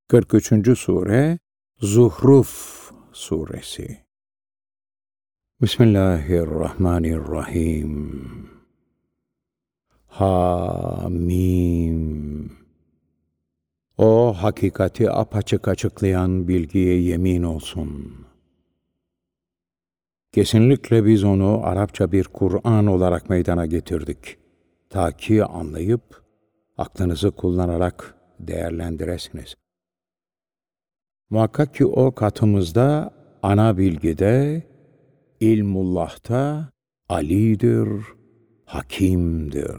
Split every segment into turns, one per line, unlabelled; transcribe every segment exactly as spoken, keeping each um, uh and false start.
kırk üçüncü Sure Zuhruf Suresi. Bismillahirrahmanirrahim. Hamim. O hakikati apaçık açıklayan bilgiye yemin olsun. Kesinlikle biz onu Arapça bir Kur'an olarak meydana getirdik. Ta ki anlayıp, aklınızı kullanarak değerlendiresiniz. Muhakkak ki o katımızda, ana bilgide, ilmullah'ta alidir, hakimdir.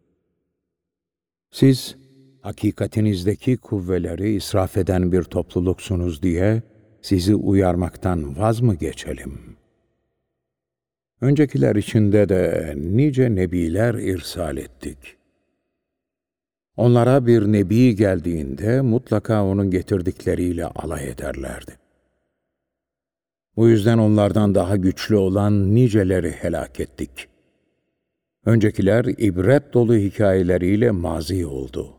Siz, hakikatinizdeki kuvveleri israf eden bir topluluksunuz diye, sizi uyarmaktan vaz mı geçelim? Öncekiler içinde de nice nebiler irsal ettik. Onlara bir nebi geldiğinde mutlaka onun getirdikleriyle alay ederlerdi. Bu yüzden onlardan daha güçlü olan niceleri helak ettik. Öncekiler ibret dolu hikayeleriyle mazi oldu.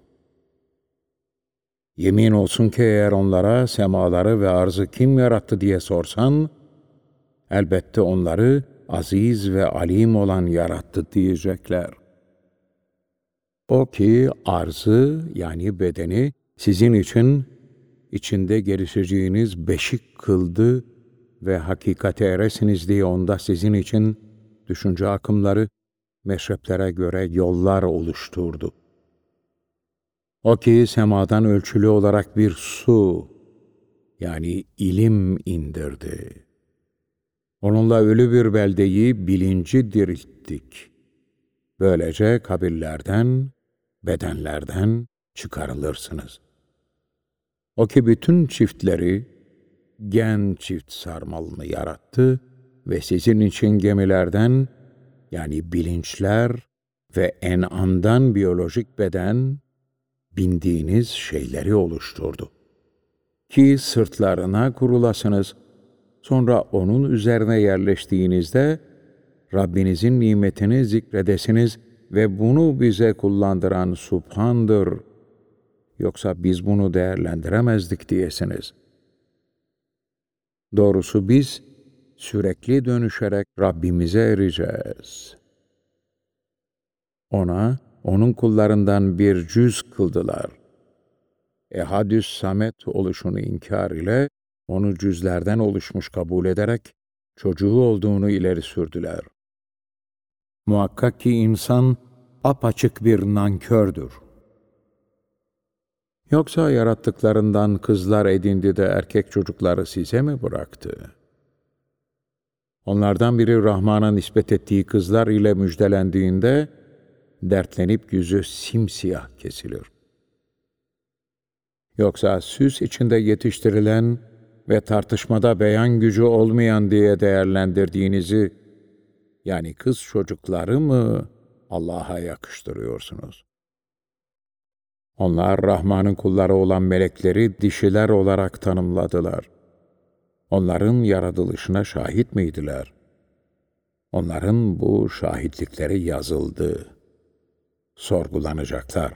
Yemin olsun ki eğer onlara semaları ve arzı kim yarattı diye sorsan, elbette onları aziz ve alim olan yarattı diyecekler. O ki arzı yani bedeni sizin için içinde gelişeceğiniz beşik kıldı ve hakikate eresiniz diye onda sizin için düşünce akımları, meşreplere göre yollar oluşturdu. O ki semadan ölçülü olarak bir su yani ilim indirdi. Onunla ölü bir beldeyi bilinci dirilttik. Böylece kabirlerden, bedenlerden çıkarılırsınız. O ki bütün çiftleri, gen çift sarmalını yarattı ve sizin için gemilerden, yani bilinçler ve en'amdan biyolojik beden, bindiğiniz şeyleri oluşturdu. Ki sırtlarına kurulasınız, sonra onun üzerine yerleştiğinizde, Rabbinizin nimetini zikredesiniz ve bunu bize kullandıran Subhan'dır. Yoksa biz bunu değerlendiremezdik diyesiniz. Doğrusu biz sürekli dönüşerek Rabbimize ereceğiz. Ona, onun kullarından bir cüz kıldılar. Ehadüs Samet oluşunu inkar ile, onu cüzlerden oluşmuş kabul ederek, çocuğu olduğunu ileri sürdüler. Muhakkak ki insan apaçık bir nankördür. Yoksa yarattıklarından kızlar edindi de erkek çocukları size mi bıraktı? Onlardan biri Rahman'a nispet ettiği kızlar ile müjdelendiğinde, dertlenip yüzü simsiyah kesilir. Yoksa süs içinde yetiştirilen ve tartışmada beyan gücü olmayan diye değerlendirdiğinizi, yani kız çocukları mı Allah'a yakıştırıyorsunuz? Onlar Rahman'ın kulları olan melekleri dişiler olarak tanımladılar. Onların yaratılışına şahit miydiler? Onların bu şahitlikleri yazıldı. Sorgulanacaklar.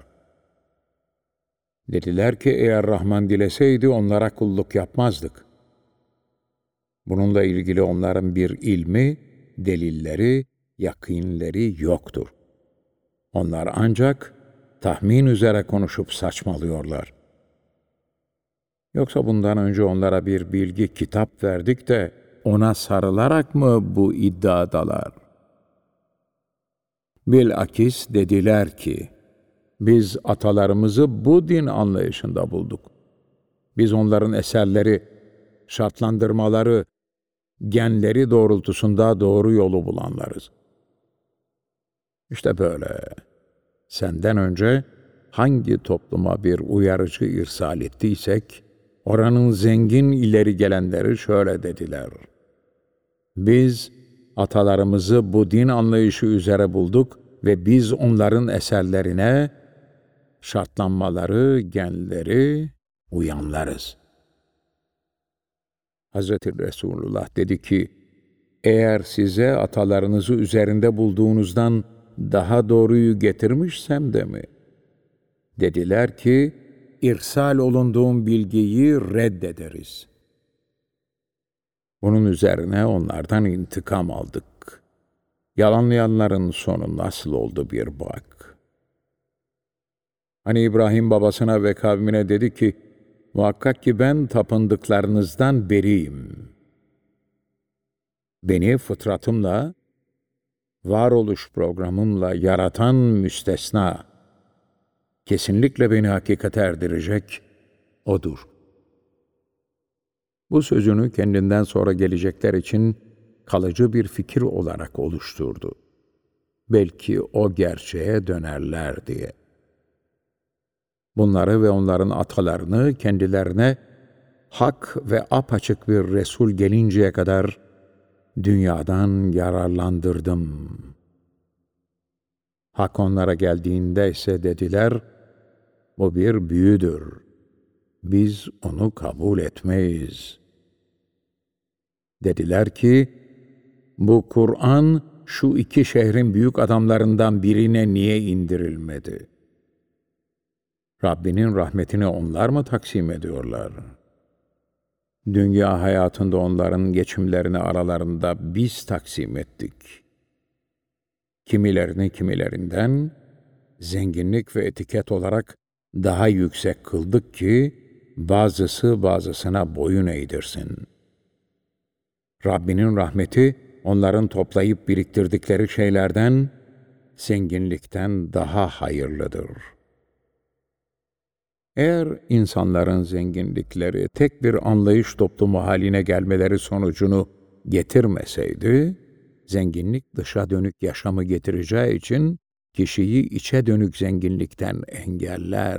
Dediler ki eğer Rahman dileseydi onlara kulluk yapmazdık. Bununla ilgili onların bir ilmi, delilleri, yakînleri yoktur. Onlar ancak tahmin üzere konuşup saçmalıyorlar. Yoksa bundan önce onlara bir bilgi kitap verdik de ona sarılarak mı bu iddiadalar? Bilakis dediler ki, biz atalarımızı bu din anlayışında bulduk. Biz onların eserleri, şartlandırmaları, genleri doğrultusunda doğru yolu bulanlarız. İşte böyle. Senden önce hangi topluma bir uyarıcı irsal ettiysek, oranın zengin ileri gelenleri şöyle dediler. Biz atalarımızı bu din anlayışı üzere bulduk ve biz onların eserlerine, şartlanmaları, genleri uyanlarız. Hazreti Resulullah dedi ki, eğer size atalarınızı üzerinde bulduğunuzdan daha doğruyu getirmişsem de mi? Dediler ki, irsal olunduğum bilgiyi reddederiz. Bunun üzerine onlardan intikam aldık. Yalanlayanların sonu nasıl oldu bir bak. Hani İbrahim babasına ve kavmine dedi ki, muhakkak ki ben tapındıklarınızdan beriyim. Beni fıtratımla, varoluş programımla yaratan müstesna, kesinlikle beni hakikate erdirecek O'dur. Bu sözünü kendinden sonra gelecekler için kalıcı bir fikir olarak oluşturdu. Belki o gerçeğe dönerler diye. Bunları ve onların atalarını kendilerine hak ve apaçık bir Resul gelinceye kadar dünyadan yararlandırdım. Hak onlara geldiğinde ise dediler, bu bir büyüdür. Biz onu kabul etmeyiz. Dediler ki, bu Kur'an şu iki şehrin büyük adamlarından birine niye indirilmedi? Rabbinin rahmetini onlar mı taksim ediyorlar? Dünya hayatında onların geçimlerini aralarında biz taksim ettik. Kimilerini kimilerinden zenginlik ve etiket olarak daha yüksek kıldık ki bazısı bazısına boyun eğdirsin. Rabbinin rahmeti onların toplayıp biriktirdikleri şeylerden, zenginlikten daha hayırlıdır. Eğer insanların zenginlikleri tek bir anlayış toplumu haline gelmeleri sonucunu getirmeseydi, zenginlik dışa dönük yaşamı getireceği için kişiyi içe dönük zenginlikten engeller.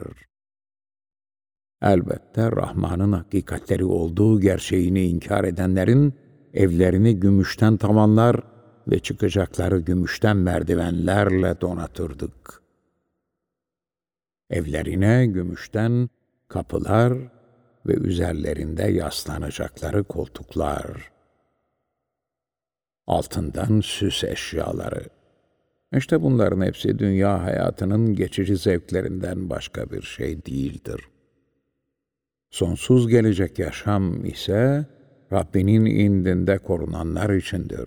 Elbette Rahman'ın hakikatleri olduğu gerçeğini inkar edenlerin evlerini gümüşten tavanlar ve çıkacakları gümüşten merdivenlerle donatırdık. Evlerine gümüşten kapılar ve üzerlerinde yaslanacakları koltuklar. Altından süs eşyaları. İşte bunların hepsi dünya hayatının geçici zevklerinden başka bir şey değildir. Sonsuz gelecek yaşam ise Rabbinin indinde korunanlar içindir.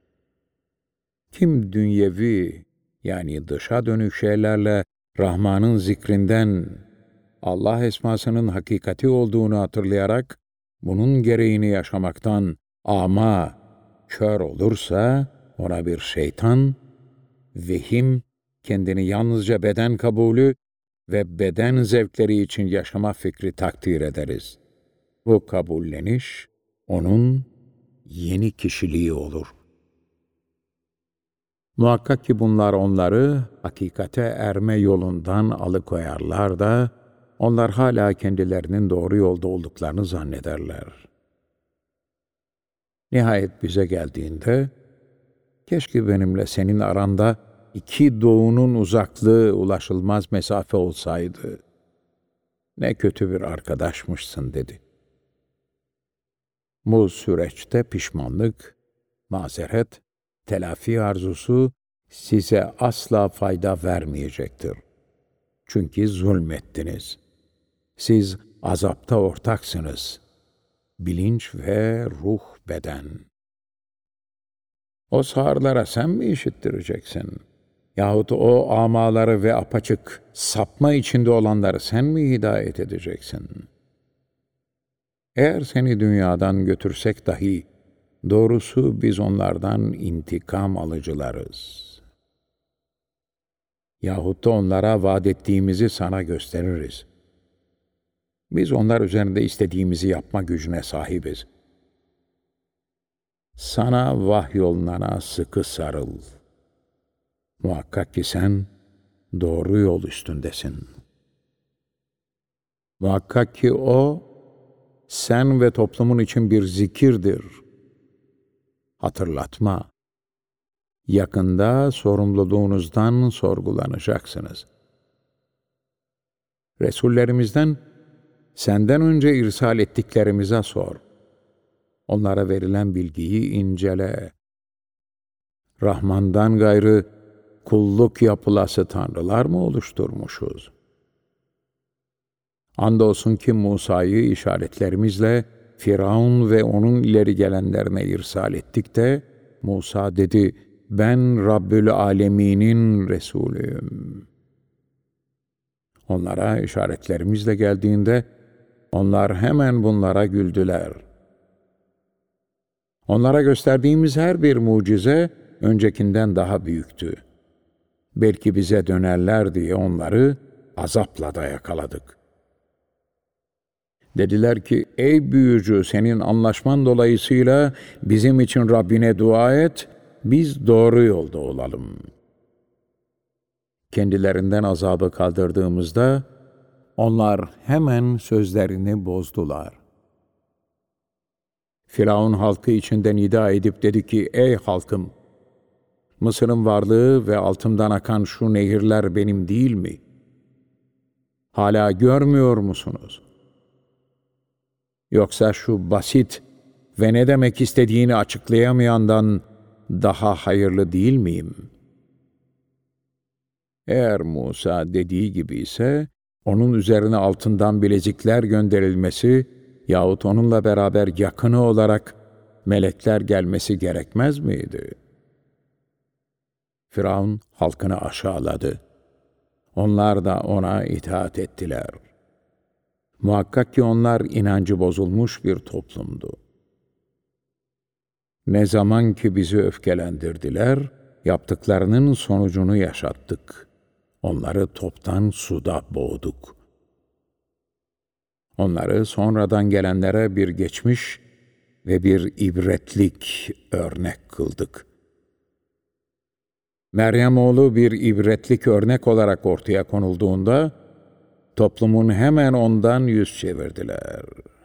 Kim dünyevi yani dışa dönük şeylerle Rahman'ın zikrinden, Allah esmasının hakikati olduğunu hatırlayarak bunun gereğini yaşamaktan ama kör olursa ona bir şeytan, vehim, kendini yalnızca beden kabulü ve beden zevkleri için yaşama fikri takdir ederiz. Bu kabulleniş onun yeni kişiliği olur. Muhakkak ki bunlar onları hakikate erme yolundan alıkoyarlar da onlar hala kendilerinin doğru yolda olduklarını zannederler. Nihayet bize geldiğinde, keşke benimle senin aranda iki doğunun uzaklığı ulaşılmaz mesafe olsaydı. Ne kötü bir arkadaşmışsın dedi. Bu süreçte pişmanlık, mazeret, telafi arzusu size asla fayda vermeyecektir. Çünkü zulmettiniz. Siz azapta ortaksınız. Bilinç ve ruh beden. O sağırlara sen mi işittireceksin? Yahut o amaları ve apaçık sapma içinde olanları sen mi hidayet edeceksin? Eğer seni dünyadan götürsek dahi, doğrusu biz onlardan intikam alıcılarız. Yahut da onlara vaat ettiğimizi sana gösteririz. Biz onlar üzerinde istediğimizi yapma gücüne sahibiz. Sana vahyolunana sıkı sarıl. Muhakkak ki sen doğru yol üstündesin. Muhakkak ki o, sen ve toplumun için bir zikirdir. Hatırlatma. Yakında sorumluluğunuzdan sorgulanacaksınız. Resullerimizden, senden önce irsal ettiklerimize sor. Onlara verilen bilgiyi incele. Rahman'dan gayrı kulluk yapılası tanrılar mı oluşturmuşuz? Andolsun ki Musa'yı işaretlerimizle Firavun ve onun ileri gelenlerine irsal ettik de, Musa dedi, ben Rabbül Alemin'in Resulüyüm. Onlara işaretlerimizle geldiğinde, onlar hemen bunlara güldüler. Onlara gösterdiğimiz her bir mucize, öncekinden daha büyüktü. Belki bize dönerler diye onları azapla da yakaladık. Dediler ki, ey büyücü, senin anlaşman dolayısıyla bizim için Rabbine dua et, biz doğru yolda olalım. Kendilerinden azabı kaldırdığımızda, onlar hemen sözlerini bozdular. Firavun halkı içinden nida edip dedi ki, ey halkım, Mısır'ın varlığı ve altımdan akan şu nehirler benim değil mi? Hala görmüyor musunuz? Yoksa şu basit ve ne demek istediğini açıklayamayandan daha hayırlı değil miyim? Eğer Musa dediği gibi ise, onun üzerine altından bilezikler gönderilmesi yahut onunla beraber yakını olarak melekler gelmesi gerekmez miydi? Firavun halkını aşağıladı. Onlar da ona itaat ettiler. Muhakkak ki onlar inancı bozulmuş bir toplumdu. Ne zaman ki bizi öfkelendirdiler, yaptıklarının sonucunu yaşattık. Onları toptan suda boğduk. Onları sonradan gelenlere bir geçmiş ve bir ibretlik örnek kıldık. Meryem oğlu bir ibretlik örnek olarak ortaya konulduğunda, toplumun hemen ondan yüz çevirdiler.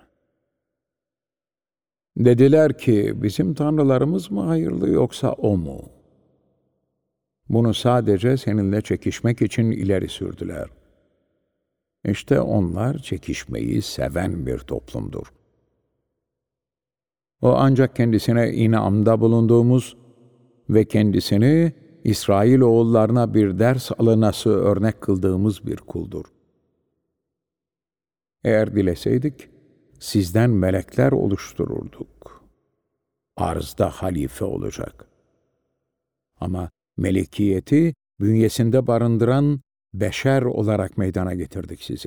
Dediler ki, bizim tanrılarımız mı hayırlı yoksa o mu? Bunu sadece seninle çekişmek için ileri sürdüler. İşte onlar çekişmeyi seven bir toplumdur. O ancak kendisine inamda bulunduğumuz ve kendisini İsrailoğullarına bir ders alınası örnek kıldığımız bir kuldur. Eğer dileseydik, sizden melekler oluştururduk. Arzda halife olacak. Ama melekiyeti bünyesinde barındıran beşer olarak meydana getirdik sizi.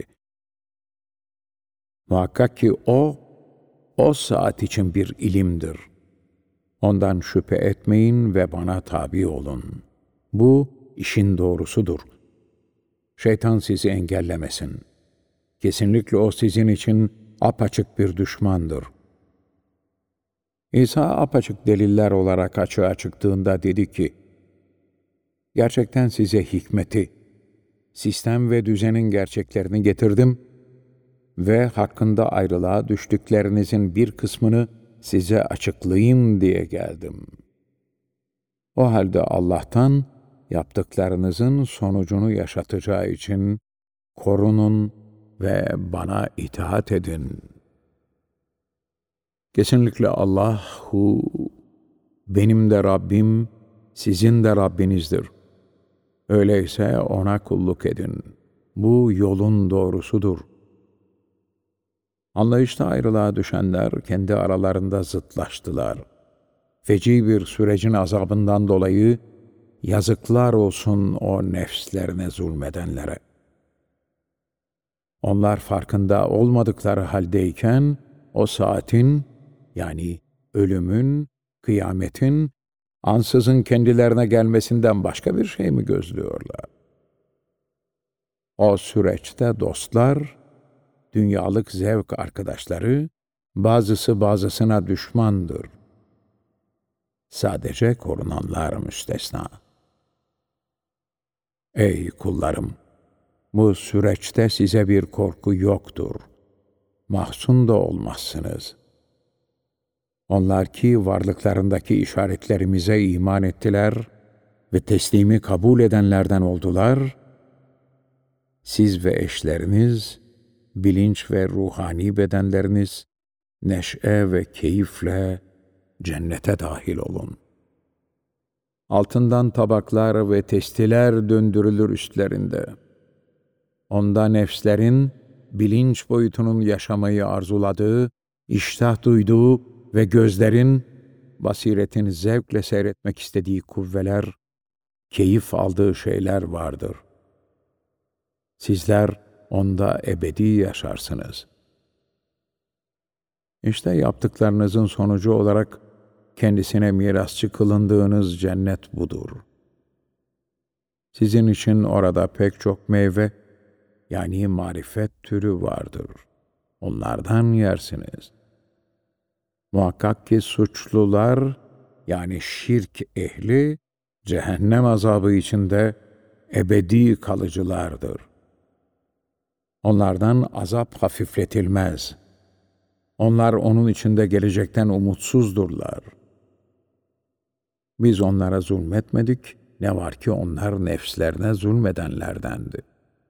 Muhakkak ki o, o saat için bir ilimdir. Ondan şüphe etmeyin ve bana tabi olun. Bu işin doğrusudur. Şeytan sizi engellemesin. Kesinlikle o sizin için apaçık bir düşmandır. İsa apaçık deliller olarak açığa çıktığında dedi ki, gerçekten size hikmeti, sistem ve düzenin gerçeklerini getirdim ve hakkında ayrılığa düştüklerinizin bir kısmını size açıklayayım diye geldim. O halde Allah'tan yaptıklarınızın sonucunu yaşatacağı için korunun ve bana itaat edin. Kesinlikle Allahu, benim de Rabbim, sizin de Rabbinizdir. Öyleyse ona kulluk edin. Bu yolun doğrusudur. Anlayışta ayrılığa düşenler kendi aralarında zıtlaştılar. Feci bir sürecin azabından dolayı yazıklar olsun o nefslerine zulmedenlere. Onlar farkında olmadıkları haldeyken o saatin, yani ölümün, kıyametin, ansızın kendilerine gelmesinden başka bir şey mi gözlüyorlar? O süreçte dostlar, dünyalık zevk arkadaşları, bazısı bazısına düşmandır. Sadece korunanlar müstesna. Ey kullarım! Bu süreçte size bir korku yoktur. Mahzun da olmazsınız. Onlar ki varlıklarındaki işaretlerimize iman ettiler ve teslimi kabul edenlerden oldular, siz ve eşleriniz, bilinç ve ruhani bedenleriniz, neşe ve keyifle cennete dahil olun. Altından tabaklar ve testiler döndürülür üstlerinde. Onda nefslerin bilinç boyutunun yaşamayı arzuladığı, iştah duyduğu ve gözlerin, basiretin zevkle seyretmek istediği kuvveler, keyif aldığı şeyler vardır. Sizler onda ebedi yaşarsınız. İşte yaptıklarınızın sonucu olarak kendisine mirasçı kılındığınız cennet budur. Sizin için orada pek çok meyve, yani marifet türü vardır. Onlardan yersiniz. Muhakkak ki suçlular, yani şirk ehli, cehennem azabı içinde ebedi kalıcılardır. Onlardan azap hafifletilmez. Onlar onun içinde gelecekten umutsuzdurlar. Biz onlara zulmetmedik, ne var ki onlar nefslerine zulmedenlerdendi.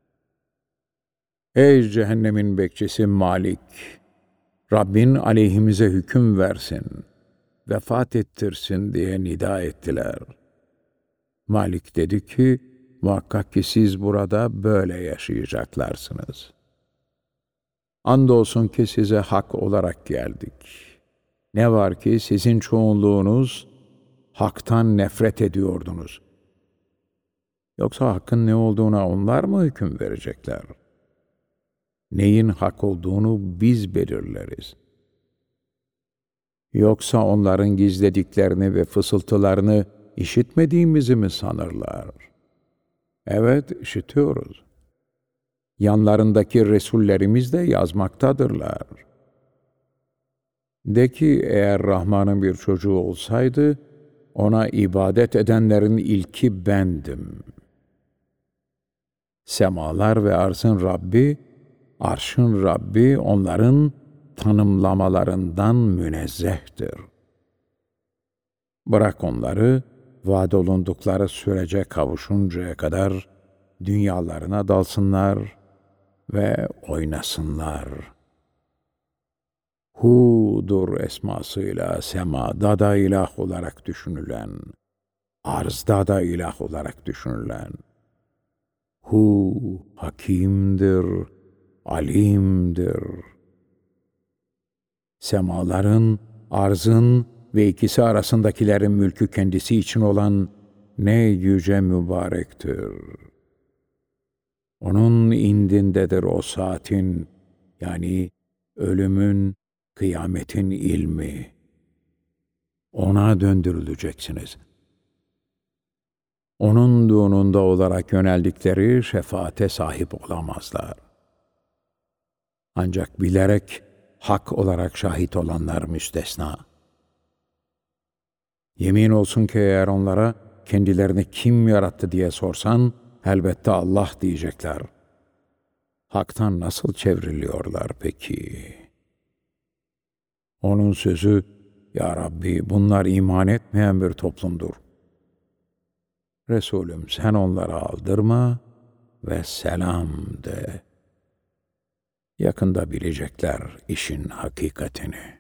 Ey cehennemin bekçisi Malik! Rabbin aleyhimize hüküm versin, vefat ettirsin diye nida ettiler. Malik dedi ki, muhakkak ki siz burada böyle yaşayacaklarsınız. Andolsun ki size hak olarak geldik. Ne var ki sizin çoğunluğunuz haktan nefret ediyordunuz. Yoksa hakkın ne olduğuna onlar mı hüküm verecekler? Neyin hak olduğunu biz belirleriz. Yoksa onların gizlediklerini ve fısıltılarını işitmediğimizi mi sanırlar? Evet, işitiyoruz. Yanlarındaki resullerimiz de yazmaktadırlar. De ki eğer Rahman'ın bir çocuğu olsaydı, ona ibadet edenlerin ilki bendim. Semalar ve arzın Rabbi, arşın Rabbi onların tanımlamalarından münezzehtir. Bırak onları, vaad olundukları sürece kavuşuncaya kadar dünyalarına dalsınlar ve oynasınlar. Hu'dur esmasıyla semada da ilah olarak düşünülen, arzda da ilah olarak düşünülen. Hu hakimdir, alimdir. Semaların, arzın ve ikisi arasındakilerin mülkü kendisi için olan ne yüce mübarektir. Onun indindedir o saatin, yani ölümün, kıyametin ilmi. Ona döndürüleceksiniz. Onun dununda olarak yöneldikleri şefaate sahip olamazlar. Ancak bilerek hak olarak şahit olanlar müstesna. Yemin olsun ki eğer onlara kendilerini kim yarattı diye sorsan, elbette Allah diyecekler. Hak'tan nasıl çevriliyorlar peki? Onun sözü, Ya Rabbi bunlar iman etmeyen bir toplumdur. Resulüm sen onlara aldırma ve selam de. Yakında bilecekler işin hakikatini.